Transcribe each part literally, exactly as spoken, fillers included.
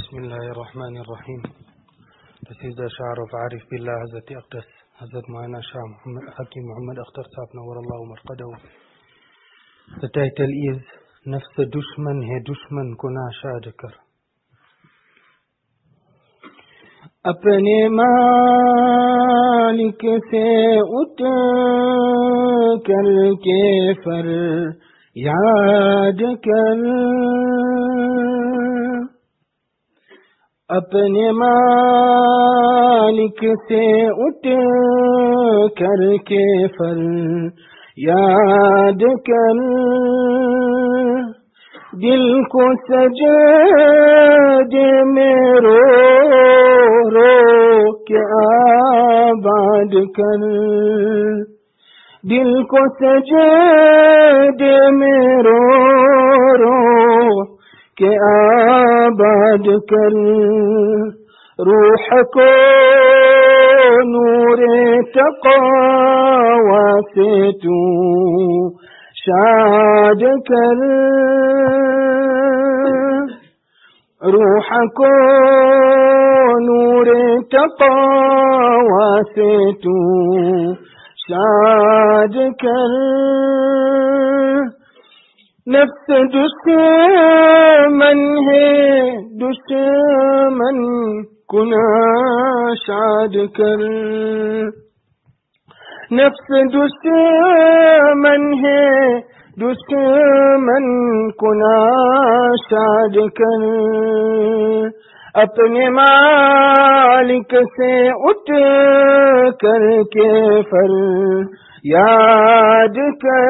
بسم الله الرحمن الرحيم. تسيد شعر وعارف بالله حضرت اقدس حضرت مولانا شاہ محمد حکیم محمد اختر صاحب نور اللہ مرقدہ. The title is نفس دشمن ہے دشمن کو ناشاد کر. اپنے مالک سے اٹھ کر کے فر یاد کر، اپنے مالک سے اٹھ کر کے فر یاد کر، دل کو سجدے میں رو رو کے آباد کر، دل کو سجدے میں رو رو کے آباد کر، روح کو نور تقوی سے تو شاد کر، روح کو نور تقوی سے تو شاد کر، نفس دشمن ہے دشمن کو ناشاد کر، نفس دشمن ہے دشمن کو ناشاد کر، اپنے مالک سے اٹھ کر کے فر یاد کر،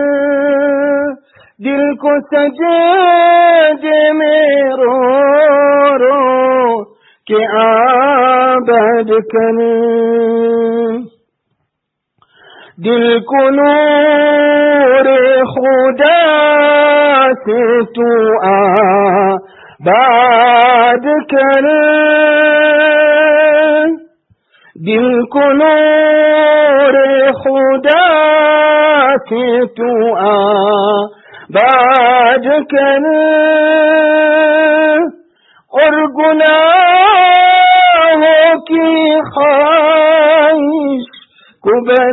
دل کو سجدے میں رو رو کے آباد کر، دل کو نور خدا سے تو آباد کر، دل کو نور خدا سے تو آباد کر، اور گناہوں کی خواہش کو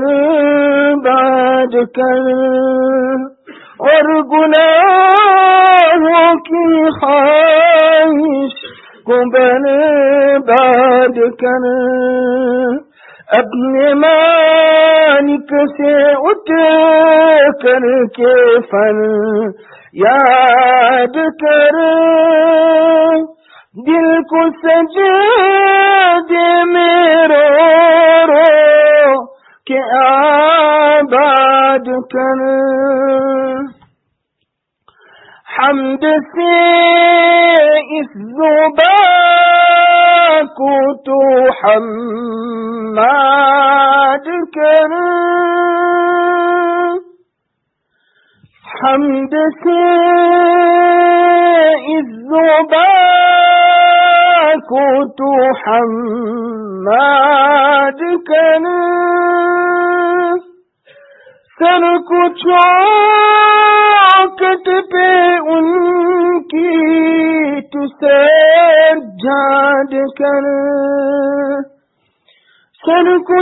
برباد کر، اور گناہوں کی خواہش کو برباد کر، اپنے مالک سے اٹھ کر کے فر یاد کر، دل کو سجدے میں رو رو کے آباد کر، حمد سے اس زبان کو تو حماد کر، حمد سے اس زبان کو تو حماد کر، سر کو چوکٹ پہ ان کی تو سجاد کر، سر کو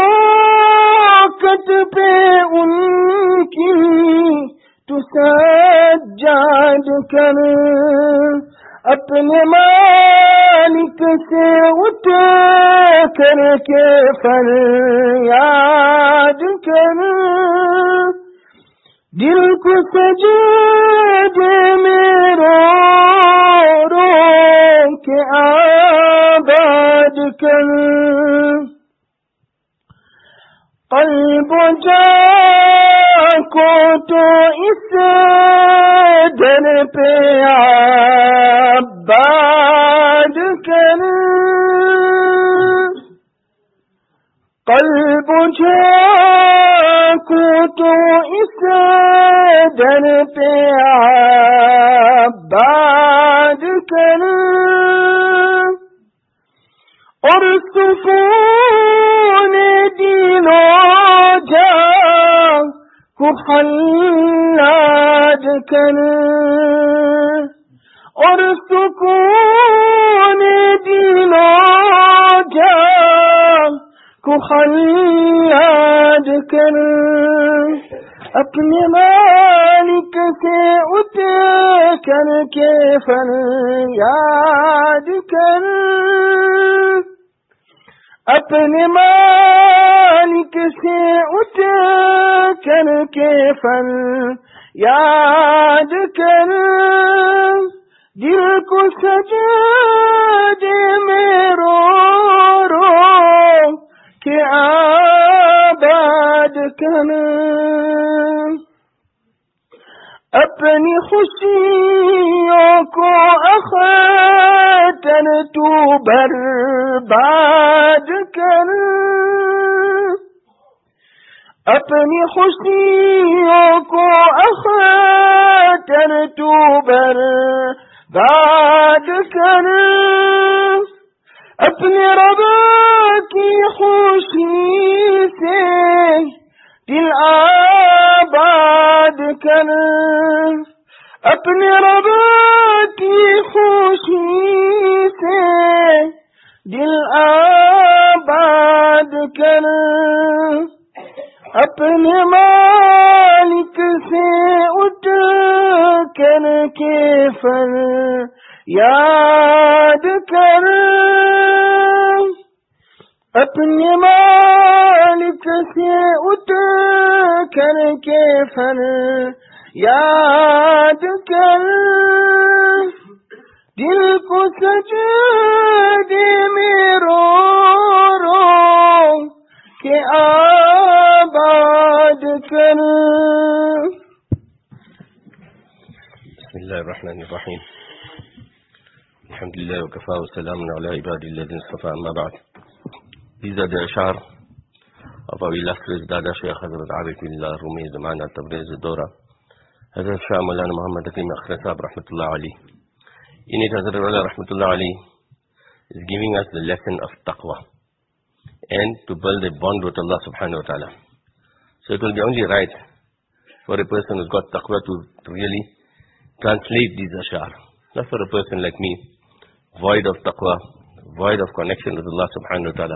چوکٹ پہ ان کی تو سجاد کر، اپنے مالک سے اٹھ کر کے فر یاد کر، دل کو سجدے میں رو رو کے آباد کر، قلب و جان کو تو اس در پہ آباد کر، قلب و جان کو تو اس در پہ آباد کر، اور سکون دل و جان کو خلاد کر، اور سکون فن یاد کر، اپنے مالک سے اتر کر کے فن یاد کر، اپنے مالک سے اتر کر کے فن یاد کر، دل کو سجدے میں رو رو کے آباد کر، اپنی خوشیوں کو اختر تو برباد کر، اپنی خوشیوں کو اختر تو برباد کر، اپنے رب کی خوشی سے دل آباد کر، اپنے رب کی خوشی سے دل آباد کر، اپنے مالک سے اٹھ کر کے فن یاد کر، اپنے مالک سے اٹھ کر کے فن یاد کر، دل کو سجدے میں رو رو کے آباد کر۔ بسم اللہ الرحمن الرحیم، الحمد للہ وکفا وسلام علی عباد الذین اصطفى، اما بعد. These are the ashar of our illustrious Dada Shaykh Hazrat Arif Billah Rumi Zamana Tabriz Dora, Hazrat Shah Maulana Muhammad Hakim Akhtar Sahib Rahmatullah Ali. In it, Hazrat Wala Rahmatullah Ali is giving us the lesson of taqwa and to build a bond with Allah subhanahu wa ta'ala. So it will be only right for a person who's got taqwa to really translate these ashar. Not for a person like me, void of taqwa, void of connection with Allah subhanahu wa ta'ala,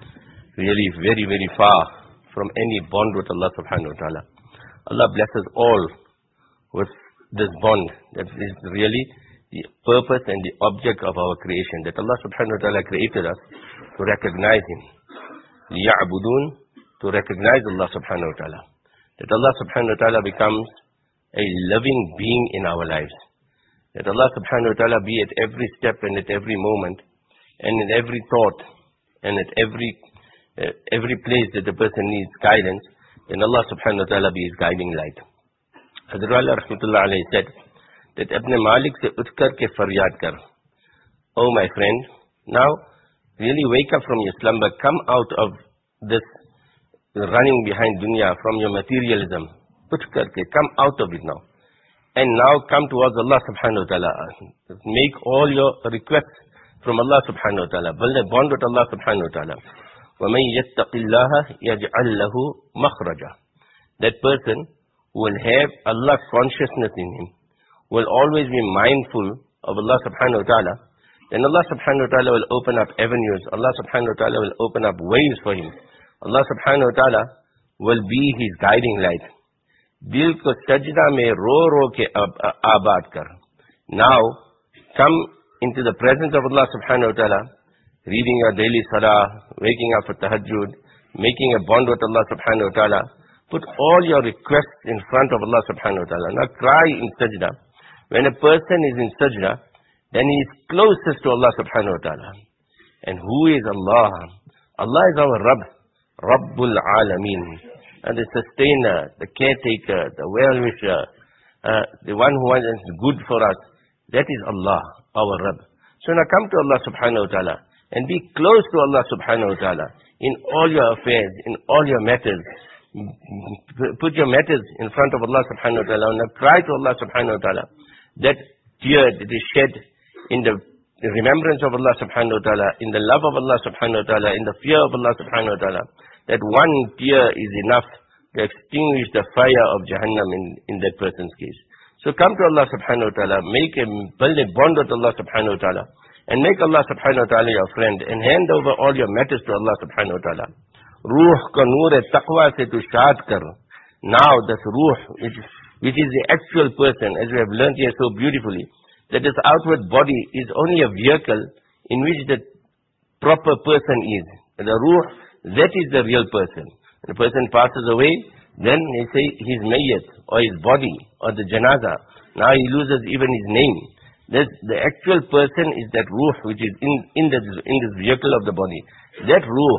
really very, very far from any bond with Allah subhanahu wa ta'ala. Allah blesses all with this bond that is really the purpose and the object of our creation, that Allah subhanahu wa ta'ala created us to recognize Him. لِيَعْبُدُونَ, to recognize Allah subhanahu wa ta'ala. That Allah subhanahu wa ta'ala becomes a living being in our lives. That Allah subhanahu wa ta'ala be at every step and at every moment and in every thought and at every uh, every place that the person needs guidance, then Allah subhanahu wa ta'ala be his guiding light. Hazrat Allah rahmatullah alayhi said that apne malik se uth kar ke faryad kar. Oh my friend, now really wake up from your slumber, come out of this running behind dunya, from your materialism. Uth kar ke, come out of it now. And now come towards Allah subhanahu wa ta'ala. Make all your requests from Allah subhanahu wa ta'ala. Build a bond with Allah subhanahu wa ta'ala. وَمَنْ يَتَّقِ اللَّهَ يَجْعَلْ لَهُ مَخْرَجًا. That person who will have Allah consciousness in him, will always be mindful of Allah subhanahu wa ta'ala, then Allah subhanahu wa ta'ala will open up avenues. Allah subhanahu wa ta'ala will open up ways for him. Allah subhanahu wa ta'ala will be his guiding light. Dil ko sajda mein ro ro ke abad kar. Now come into the presence of Allah subhanahu wa ta'ala, reading your daily salah, waking up for tahajjud, making a bond with Allah subhanahu wa ta'ala. Put all your requests in front of Allah subhanahu wa ta'ala. Now cry in sajda. When a person is in sajda, then he is closest to Allah subhanahu wa ta'ala. And who is Allah? Allah is our Rabb, Rabbul Alameen. And the sustainer, the caretaker, the well-wisher, uh, the one who wants good for us, that is Allah, our Rabb. So now come to Allah subhanahu wa ta'ala and be close to Allah subhanahu wa ta'ala in all your affairs, in all your matters. Put your matters in front of Allah subhanahu wa ta'ala and cry to Allah subhanahu wa ta'ala. That tear that is shed in the remembrance of Allah subhanahu wa ta'ala, in the love of Allah subhanahu wa ta'ala, in the fear of Allah subhanahu wa ta'ala, that one tear is enough to extinguish the fire of Jahannam in, in that person's case. So come to Allah subhanahu wa ta'ala, make a, build a bond with Allah subhanahu wa ta'ala, and make Allah subhanahu wa ta'ala your friend, and hand over all your matters to Allah subhanahu wa ta'ala. Ruh ka noor taqwa se tu shaad kar. Now this ruh, which, which is the actual person, as we have learned here so beautifully, that this outward body is only a vehicle in which the proper person is. The ruh, that is the real person. When a person passes away, then they say his mayyat, or his body, or the janaza. Now he loses even his name. This, the actual person is that ruh which is in, in, the, in this vehicle of the body. That ruh,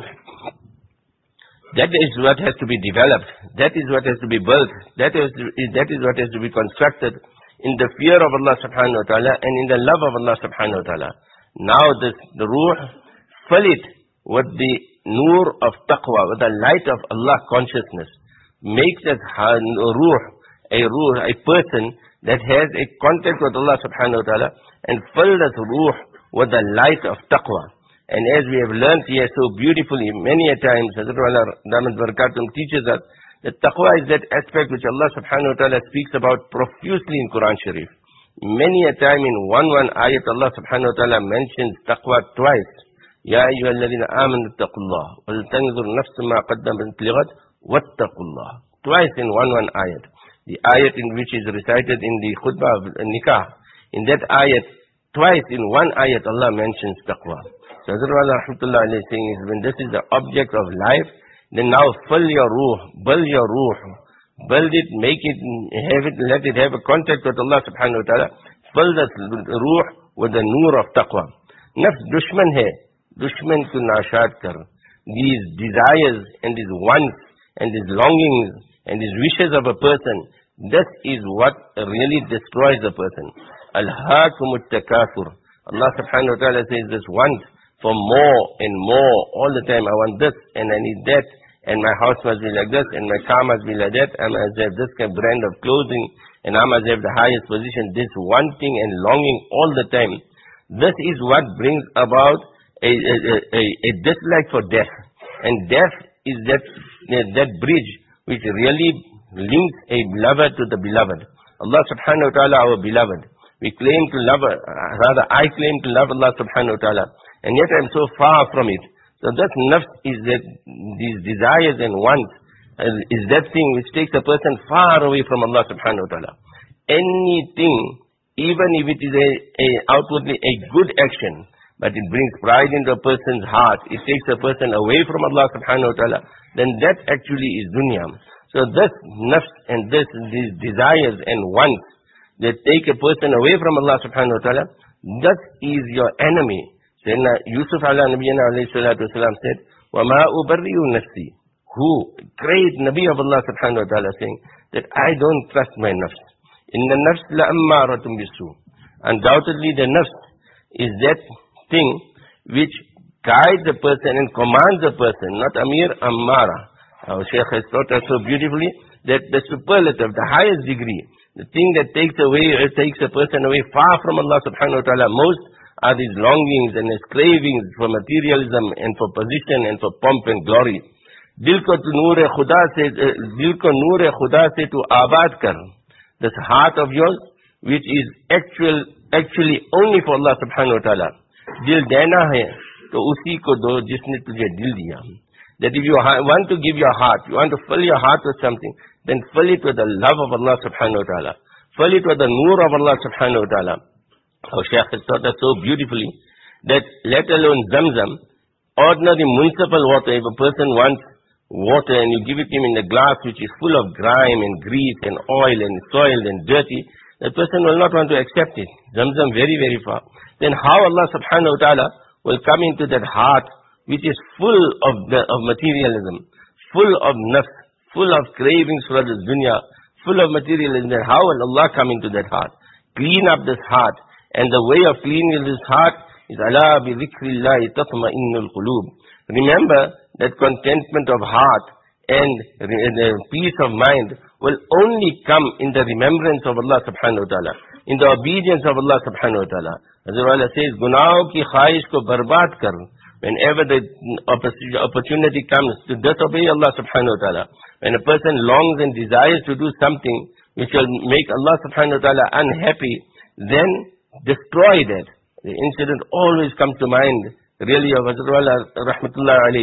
that is what has to be developed. That is what has to be built. That is, that is what has to be constructed in the fear of Allah subhanahu wa ta'ala and in the love of Allah subhanahu wa ta'ala. Now this, the ruh, fill it with the nur of taqwa, with the light of Allah consciousness. Make that ruh, a ruh, a person that has a contact with Allah subhanahu wa ta'ala, and fill that ruh with the light of taqwa. And as we have learned here so beautifully many a times, Hazrat Wala Damat Barakatum teaches us that taqwa is that aspect which Allah subhanahu wa ta'ala speaks about profusely in Quran Sharif. Many a time in one one ayat Allah subhanahu wa ta'ala mentions taqwa twice. Ya ayyuhalladhina amanu taqullah wal tanzur nafsun ma qaddamat lighad wattaqullah. Twice in one one ayat. The ayat in which is recited in the khutbah of nikah. In that ayat, twice in one ayat Allah mentions taqwa. So Hazrat Wala Rahmatullah alayhi saying is, when this is the object of life, then now fill your ruh, build your ruh, build it, make it, have it, let it have a contact with Allah subhanahu wa ta'ala, fill that ruh with the nur of taqwa. Nafs dushman hai, dushman ko nashad kar. These desires and these wants and these longings and these wishes of a person, this is what really destroys a person. Alhaakumut takafur. Allah subhanahu wa ta'ala says this want for more and more all the time. I want this and I need that, and my house must be like this and my car must be like that. I must have this kind of brand of clothing and I must have the highest position. This wanting and longing all the time. This is what brings about a, a, a, a dislike for death. And death is that, that bridge which really links a beloved to the beloved. Allah subhanahu wa ta'ala, our beloved. We claim to love, rather I claim to love Allah subhanahu wa ta'ala, and yet I am so far from it. So that nafs is that, these desires and wants, uh, is that thing which takes a person far away from Allah subhanahu wa ta'ala. Anything, even if it is a, a outwardly a good action, but it brings pride into a person's heart, it takes a person away from Allah subhanahu wa ta'ala, then that actually is dunya. So this nafs and this, these desires and wants that take a person away from Allah subhanahu wa ta'ala, that is your enemy. Sayyidina Yusuf ala Nabiyana alayhi salatu wasalam said, وَمَا أُبَرِّيُ نَفْسِي. Who? Great Nabi of Allah subhanahu wa ta'ala saying that I don't trust my nafs. إِنَّ النَّفْسِ لَأَمَّارَةٌ بِالسُّوءِ. Undoubtedly the nafs is that thing which guides a person and commands a person, not Amir Ammara. Our Shaykh has taught us so beautifully that the superlative, the highest degree, the thing that takes away, or takes a person away far from Allah subhanahu wa ta'ala most, are these longings and these cravings for materialism and for position and for pomp and glory. Dil ko noor-e khuda se, dil ko noor-e khuda se tu abad kar. This heart of yours, which is actual, actually only for Allah subhanahu wa ta'ala. Dil dena hai, to usi ko do jisne tujhe dil diya. That if you want to give your heart, you want to fill your heart with something, then fill it with the love of Allah subhanahu wa ta'ala. Fill it with the nur of Allah subhanahu wa ta'ala. Our Shaykh has taught us so beautifully that let alone Zamzam, ordinary municipal water, if a person wants water and you give it him in a glass which is full of grime and grease and oil and soil and dirty, that person will not want to accept it. Zamzam very, very far. Then how Allah subhanahu wa ta'ala will come into that heart which is full of the, of materialism, full of nafs, full of cravings for this dunya, full of materialism, then how will Allah come into that heart? Clean up this heart. And the way of cleaning this heart is ala bi dhikrillahi tatma'innul qulub. Remember that contentment of heart and the peace of mind will only come in the remembrance of Allah subhanahu wa ta'ala, in the obedience of Allah subhanahu wa ta'ala. As Allah says, gunaahon ki khwahish ko barbad kar. Whenever the opportunity comes to disobey Allah subhanahu wa ta'ala, when a person longs and desires to do something which will make Allah subhanahu wa ta'ala unhappy, then destroy that. The incident always comes to mind, really, of Hazrat Wala Rahmatullah alayhi,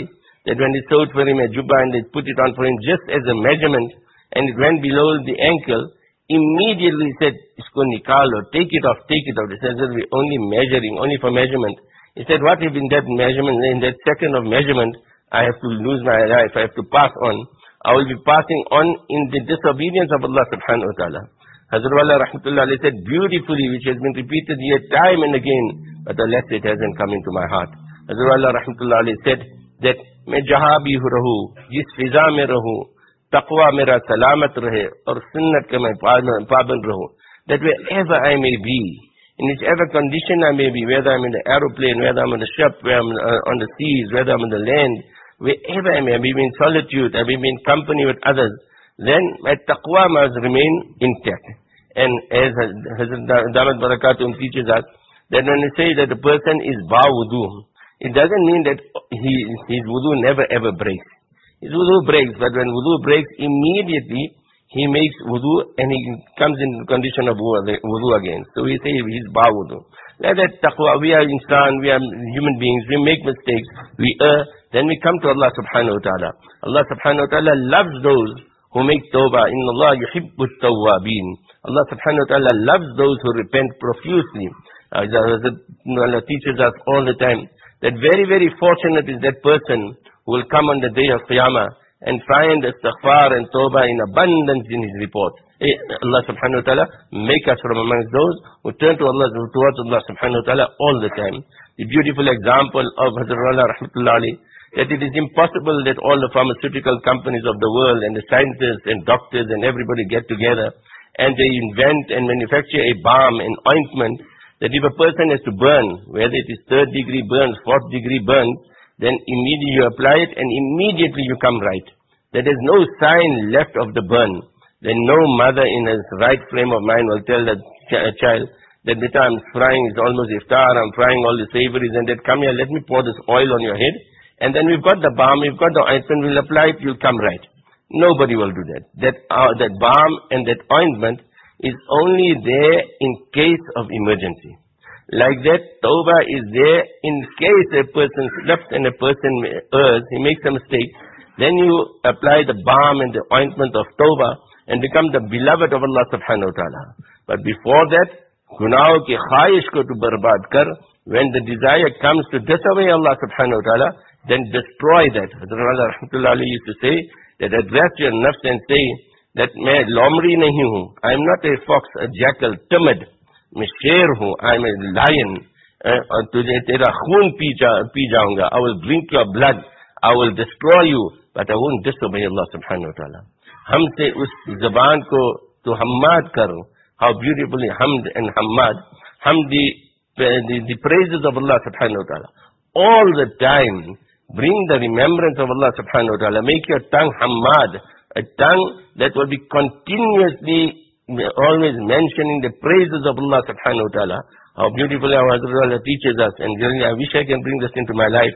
that when they sewed for him a jubba and they put it on for him just as a measurement, and it went below the ankle, immediately he said, isko nikalo, take it off, take it off. He said, we're only measuring, only for measurement. He said, what if in that measurement, in that second of measurement, I have to lose my life, I have to pass on. I will be passing on in the disobedience of Allah subhanahu wa ta'ala. Hazrat Wala rahmatullah alayhi said beautifully, which has been repeated yet time and again, but alas, it hasn't come into my heart. Hazrat Wala rahmatullah alayhi said that, मैं जहाँ भी रहूँ, जिस फिजा में रहूँ, taqwa मेरा सलामत रहे और सुन्नत का मैं पाबंद रहूँ. That wherever I may be, in whichever condition I may be, whether I'm in the aeroplane, whether I'm on the ship, whether I'm on the seas, whether I'm on the land, wherever I may be in solitude, I may be in company with others, then my taqwa must remain intact. And as Hazrat Damat Barakatum teaches us, that when we say that a person is ba wudu, it doesn't mean that he, his wudu never ever breaks. His wudu breaks, but when wudu breaks, immediately he makes wudu and he comes in the condition of wudu again. So we say he's ba wudu. Like that taqwa, we are insan, we are human beings, we make mistakes, we err, then we come to Allah subhanahu wa ta'ala. Allah subhanahu wa ta'ala loves those who make tawbah. Inna Allah yuhibbu tawwabin. Allah subhanahu wa ta'ala loves those who repent profusely. Uh, Allah teaches us all the time that very, very fortunate is that person who will come on the day of Qiyamah and find istighfar and tawbah in abundance in his report. Hey, Allah subhanahu wa ta'ala make us from amongst those who turn to Allah, towards Allah subhanahu wa ta'ala all the time. The beautiful example of Hazrat Allah rahmatullah alayhi, that it is impossible that all the pharmaceutical companies of the world and the scientists and doctors and everybody get together and they invent and manufacture a balm and ointment that if a person has to burn, whether it is third degree burns, fourth degree burns, then immediately you apply it and immediately you come right. There is no sign left of the burn. Then no mother in his right frame of mind will tell that ch- child that beta, I'm frying, it's almost iftar, I'm frying all the savories and that come here, let me pour this oil on your head. And then we've got the balm, we've got the ointment, we'll apply it, you'll come right. Nobody will do that. That, uh, that balm and that ointment is only there in case of emergency. Like that, tawbah is there in case a person slips and a person errs, he makes a mistake. Then you apply the balm and the ointment of tawbah and become the beloved of Allah subhanahu wa ta'ala. But before that, gunaah ki khaish ko tu barbad kar, when the desire comes to disobey Allah subhanahu wa ta'ala, then destroy that. Hazrat Allah rahmatullah alayhi used to say that address your nafs and say that main lomri nahi hu. I am not a fox, a jackal, timid. मैं शेर हूँ, I am a lion. और तुझे तेरा खून P जा P जाऊंगा. I will drink your blood. I will destroy you, but I won't disobey Allah subhanahu wa ta'ala. हमसे उस ज़बान को तो हम्माद कर. How beautifully hamd and hammad. Ham the, the the praises of Allah subhanahu wa ta'ala. All the time, bring the remembrance of Allah subhanahu wa ta'ala. Make your tongue hammad, a tongue that will be continuously always mentioning the praises of Allah subhanahu wa ta'ala. How beautifully our Hazrat Allah teaches us, and really I wish I can bring this into my life,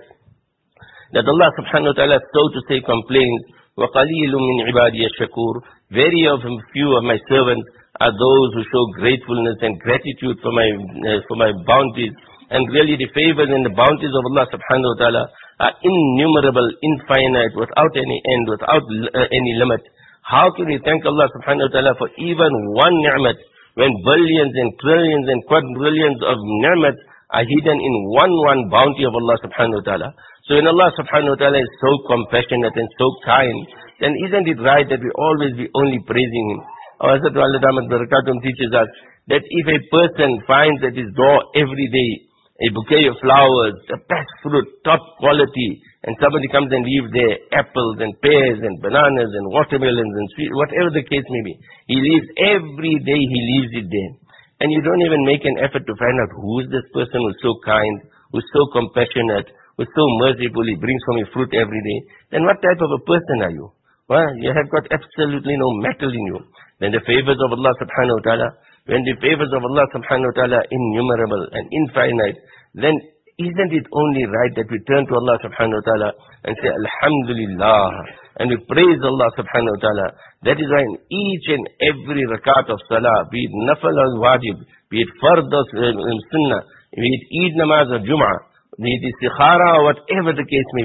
that Allah subhanahu wa ta'ala so to say complains, وَقَلِيلٌ مِّنْ عِبَادِيَ الشَّكُورِ. Very of few of my servants are those who show gratefulness and gratitude for my uh, for my bounties. And really the favors and the bounties of Allah subhanahu wa ta'ala are innumerable, infinite, without any end, without uh, any limit. How can we thank Allah subhanahu wa ta'ala for even one ni'mat when billions and trillions and quadrillions of ni'mat are hidden in one one bounty of Allah subhanahu wa ta'ala? So when Allah subhanahu wa ta'ala is so compassionate and so kind, then isn't it right that we always be only praising Him? Our Hazrat Walid Ahmad Barakatum teaches us that if a person finds at his door every day a bouquet of flowers, the best fruit, top quality, and somebody comes and leaves there apples and pears and bananas and watermelons and sweet, whatever the case may be. He leaves every day, he leaves it there. And you don't even make an effort to find out who is this person who's so kind, who's so compassionate, who's so merciful, he brings for me fruit every day. Then what type of a person are you? Well, you have got absolutely no metal in you. Then the favors of Allah subhanahu wa ta'ala, when the favors of Allah subhanahu wa ta'ala are innumerable and infinite, then isn't it only right that we turn to Allah subhanahu wa ta'ala and say Alhamdulillah, and we praise Allah subhanahu wa ta'ala. That is why in each and every rakat of salah, be it nafal or wajib, be it fard or sunnah, be it Eid namaz or Jum'ah, be it istikhara or whatever the case may be,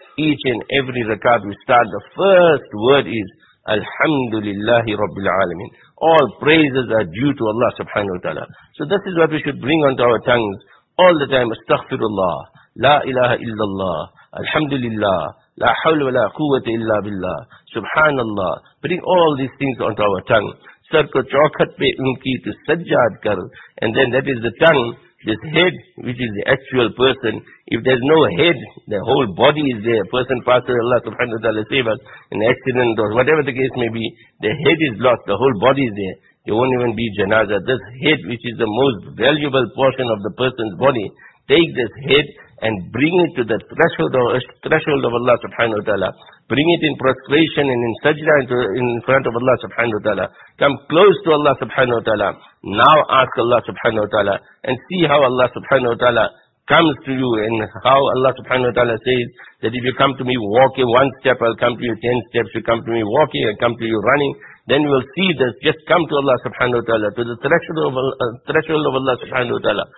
each and every rakat we start, the first word is Alhamdulillahi Rabbil Alameen. All praises are due to Allah subhanahu wa ta'ala. So this is what we should bring onto our tongues all the time. Astaghfirullah, La ilaha illallah, Alhamdulillah, La hawla wa la quwwata illa billah, Subhanallah. Bring all these things onto our tongue. Sar ko chaukat pe unki to sajjad kar. And then that is the tongue. This head, which is the actual person, if there's no head, the whole body is there. A person passes, Allah subhanahu wa ta'ala save us, an accident or whatever the case may be, the head is lost, the whole body is there. There won't even be janazah. This head, which is the most valuable portion of the person's body, take this head and bring it to the threshold of, threshold of Allah subhanahu wa ta'ala. Bring it in prostration and in sajda into, in front of Allah subhanahu wa ta'ala. Come close to Allah subhanahu wa ta'ala. Now ask Allah subhanahu wa ta'ala and see how Allah subhanahu wa ta'ala comes to you, and how Allah subhanahu wa ta'ala says that if you come to me walking one step, I'll come to you ten steps. You come to me walking, I'll come to you running. Then you will see this. Just come to Allah subhanahu wa ta'ala, to the threshold of, uh, threshold of Allah subhanahu wa ta'ala.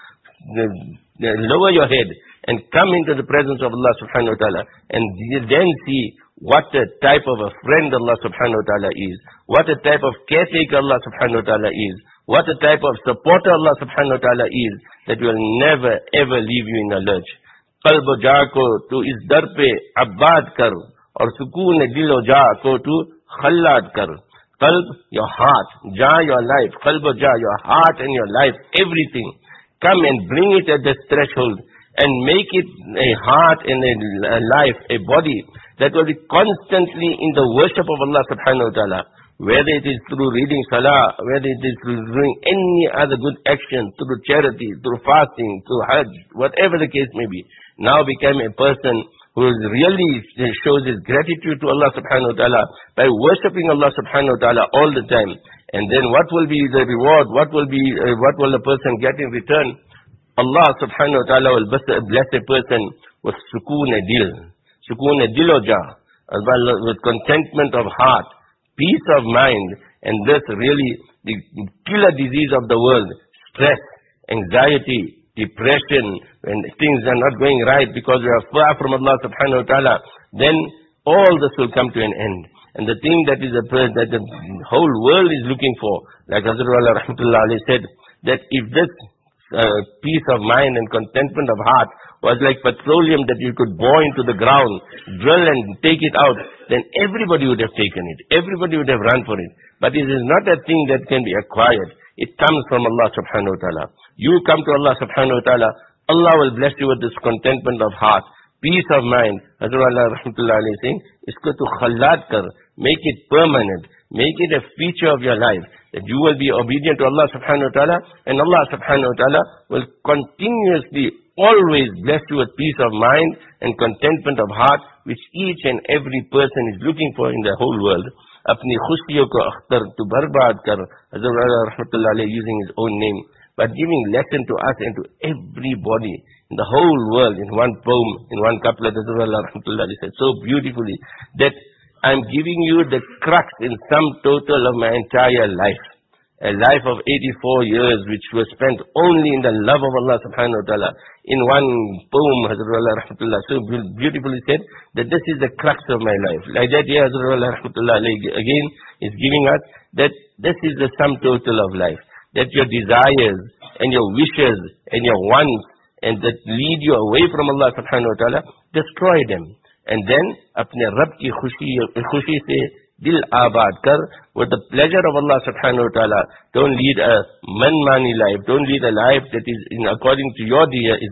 Lower your head and come into the presence of Allah subhanahu wa ta'ala, and then see what a type of a friend Allah subhanahu wa ta'ala is, what a type of caretaker Allah subhanahu wa ta'ala is, what a type of supporter Allah subhanahu wa ta'ala is, that will never ever leave you in a lurch. Qalb ja ko tu is dar pe abad kar, aur sukoon dil ja ko tu khallad kar. Qalb, your heart, ja, your life, qalb ja, your heart and your life, everything. Come and bring it at this threshold and make it a heart and a life, a body that will be constantly in the worship of Allah subhanahu wa ta'ala. Whether it is through reading salah, whether it is through doing any other good action, through charity, through fasting, through hajj, whatever the case may be. Now become a person who really shows his gratitude to Allah subhanahu wa ta'ala by worshipping Allah subhanahu wa ta'ala all the time. And then what will be the reward? What will be, uh, what will the person get in return? Allah subhanahu wa ta'ala will bless a person with sukoon dil, sukoon dil o ja, with contentment of heart, peace of mind. And this really the killer disease of the world, stress, anxiety, depression, when things are not going right because we are far from Allah subhanahu wa ta'ala, then all this will come to an end. And the thing that is a, that the whole world is looking for, like Hazrat Wala Rahmatullah alayhi said, that if this uh, peace of mind and contentment of heart was like petroleum that you could bore into the ground, drill and take it out, then everybody would have taken it. Everybody would have run for it. But it is not a thing that can be acquired. It comes from Allah subhanahu wa ta'ala. You come to Allah subhanahu wa ta'ala, Allah will bless you with this contentment of heart, peace of mind. Hazrat Allah Rahmatullah alayhi saying, isko tu khallad kar, make it permanent, make it a feature of your life, that you will be obedient to Allah subhanahu wa ta'ala, and Allah subhanahu wa ta'ala will continuously always bless you with peace of mind and contentment of heart, which each and every person is looking for in the whole world. Apni khushiyon ko akhtar tu barbad kar, Hazrat Allah Rahmatullah alayhi using his own name, but giving lesson to us and to everybody in the whole world in one poem, in one couplet. Hazrat Allah Rahmatullah alayhi said so beautifully that I'm giving you the crux in sum total of my entire life. A life of eighty-four years which was spent only in the love of Allah subhanahu wa ta'ala. In one poem, Hazrat Allah Rahmatullah so beautifully said that this is the crux of my life. Like that here, Hazrat Allah Rahmatullah again is giving us that this is the sum total of life. That your desires and your wishes and your wants and that lead you away from Allah subhanahu wa ta'ala, destroy them. And then, apne Rabb ki khushi, khushi se dil abad kar, with the pleasure of Allah subhanahu wa ta'ala. Don't lead a manmani life. Don't lead a life that is in according to your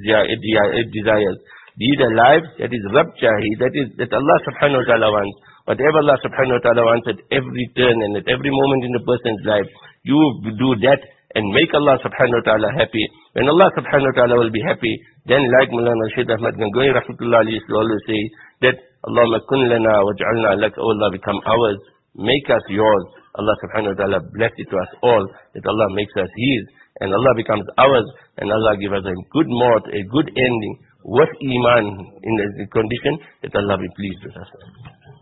desires. Lead a life that is Rabb chahi, that is that Allah subhanahu wa ta'ala wants. Whatever Allah subhanahu wa ta'ala wants at every turn and at every moment in the person's life, you do that and make Allah subhanahu wa ta'ala happy. When Allah subhanahu wa ta'ala will be happy, then like Maulana Rashid Ahmad Gangohi rahmatullah alayhi used to always say that Allahumma kun lana waj'alna lak, O Allah, become ours, make us yours. Allah subhanahu wa ta'ala bless it to us all, that Allah makes us His, and Allah becomes ours, and Allah give us a good maut, a good ending, with iman in the condition that Allah be pleased with us.